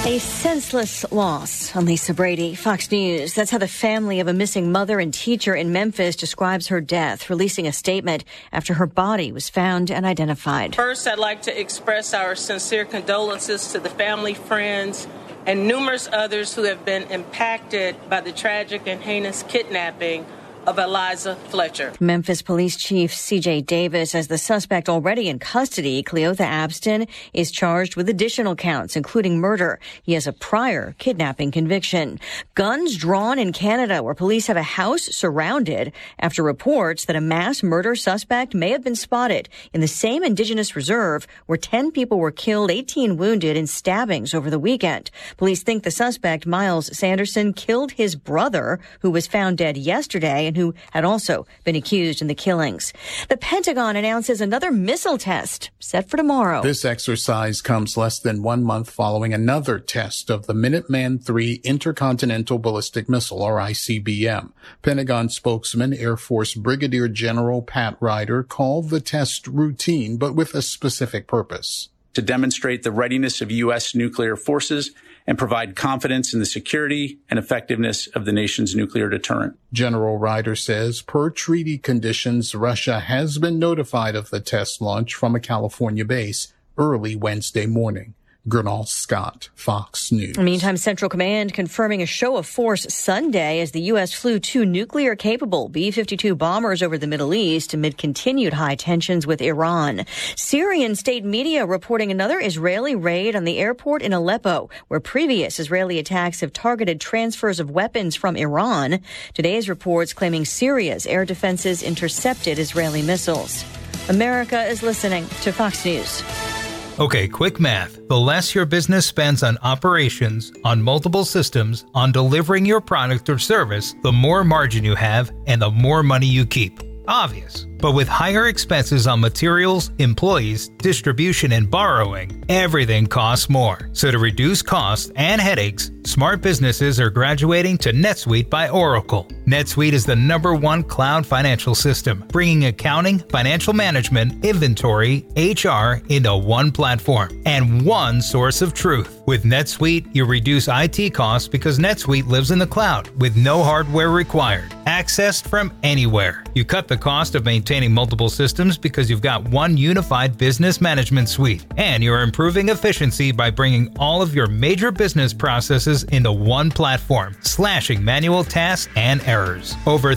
A senseless loss. I'm Lisa Brady, Fox News. That's how the family of a missing mother and teacher in Memphis describes her death, releasing a statement after her body was found and identified. First, I'd like to express our sincere condolences to the family, friends, and numerous others who have been impacted by the tragic and heinous kidnapping of Eliza Fletcher. Memphis Police Chief C.J. Davis says the suspect already in custody, Cleotha Abston, is charged with additional counts, including murder. He has a prior kidnapping conviction. Guns drawn in Canada, where police have a house surrounded after reports that a mass murder suspect may have been spotted in the same Indigenous reserve where 10 people were killed, 18 wounded in stabbings over the weekend. Police think the suspect, Miles Sanderson, killed his brother, who was found dead yesterday and who had also been accused in the killings. The Pentagon announces another missile test set for tomorrow. This exercise comes less than 1 month following another test of the Minuteman III Intercontinental Ballistic Missile, or ICBM. Pentagon spokesman Air Force Brigadier General Pat Ryder called the test routine, but with a specific purpose. To demonstrate the readiness of U.S. nuclear forces and provide confidence in the security and effectiveness of the nation's nuclear deterrent. General Ryder says, per treaty conditions, Russia has been notified of the test launch from a California base early Wednesday morning. Gernal Scott, Fox News. Meantime, Central Command confirming a show of force Sunday as the U.S. flew 2 nuclear-capable B-52 bombers over the Middle East amid continued high tensions with Iran. Syrian state media reporting another Israeli raid on the airport in Aleppo, where previous Israeli attacks have targeted transfers of weapons from Iran. Today's reports claiming Syria's air defenses intercepted Israeli missiles. America is listening to Fox News. Okay, quick math. The less your business spends on operations, on multiple systems, on delivering your product or service, the more margin you have and the more money you keep. Obvious. But with higher expenses on materials, employees, distribution, and borrowing, everything costs more. So to reduce costs and headaches, smart businesses are graduating to NetSuite by Oracle. NetSuite is the #1 cloud financial system, bringing accounting, financial management, inventory, HR into one platform and one source of truth. With NetSuite, you reduce IT costs because NetSuite lives in the cloud with no hardware required. Accessed from anywhere. You cut the cost of maintaining multiple systems because you've got one unified business management suite. And you're improving efficiency by bringing all of your major business processes into one platform, slashing manual tasks and errors. Over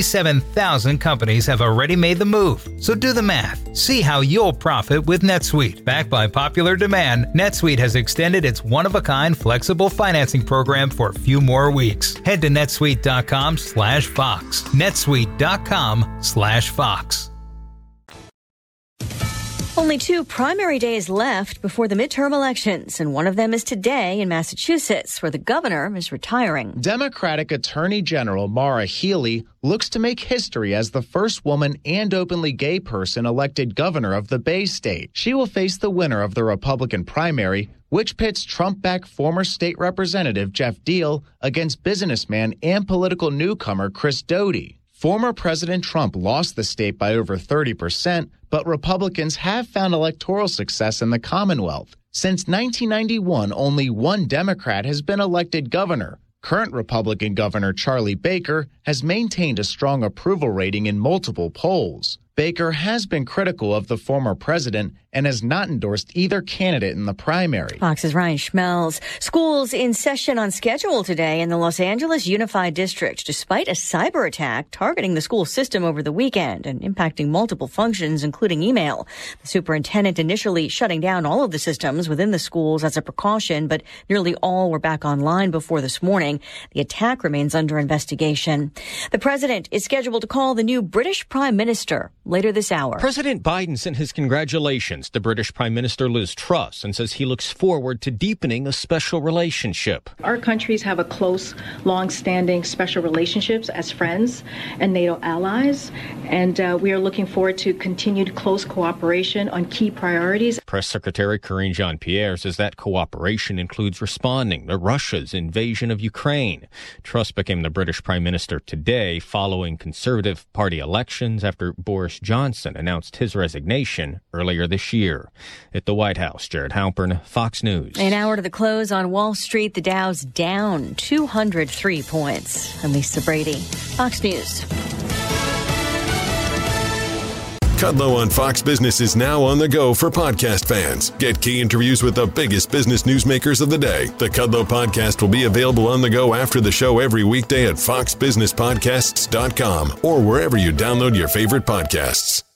37,000 companies have already made the move. So do the math. See how you'll profit with NetSuite. Backed by popular demand, NetSuite has extended its one-of-a-kind flexible financing program for a few more weeks. Head to netsuite.com/Fox. netsuite.com/Fox. Only 2 primary days left before the midterm elections, and one of them is today in Massachusetts, where the governor is retiring. Democratic Attorney General Maura Healey looks to make history as the first woman and openly gay person elected governor of the Bay State. She will face the winner of the Republican primary, which pits Trump-backed former state representative Jeff Deal against businessman and political newcomer Chris Doty. Former President Trump lost the state by over 30%, but Republicans have found electoral success in the Commonwealth. Since 1991, only one Democrat has been elected governor. Current Republican Governor Charlie Baker has maintained a strong approval rating in multiple polls. Baker has been critical of the former president and has not endorsed either candidate in the primary. Fox's Ryan Schmelz. Schools in session on schedule today in the Los Angeles Unified District, despite a cyber attack targeting the school system over the weekend and impacting multiple functions, including email. The superintendent initially shutting down all of the systems within the schools as a precaution, but nearly all were back online before this morning. The attack remains under investigation. The president is scheduled to call the new British Prime Minister later this hour. President Biden sent his congratulations to British Prime Minister Liz Truss and says he looks forward to deepening a special relationship. Our countries have a close, long-standing special relationships as friends and NATO allies, and we are looking forward to continued close cooperation on key priorities. Press Secretary Karine Jean-Pierre says that cooperation includes responding to Russia's invasion of Ukraine. Truss became the British Prime Minister today following Conservative Party elections after Boris Johnson announced his resignation earlier this this year. At the White House, Jared Halpern, Fox News. An hour to the close on Wall Street, the Dow's down 203 points. I'm Lisa Brady, Fox News. Kudlow on Fox Business is now on the go for podcast fans. Get key interviews with the biggest business newsmakers of the day. The Kudlow podcast will be available on the go after the show every weekday at foxbusinesspodcasts.com or wherever you download your favorite podcasts.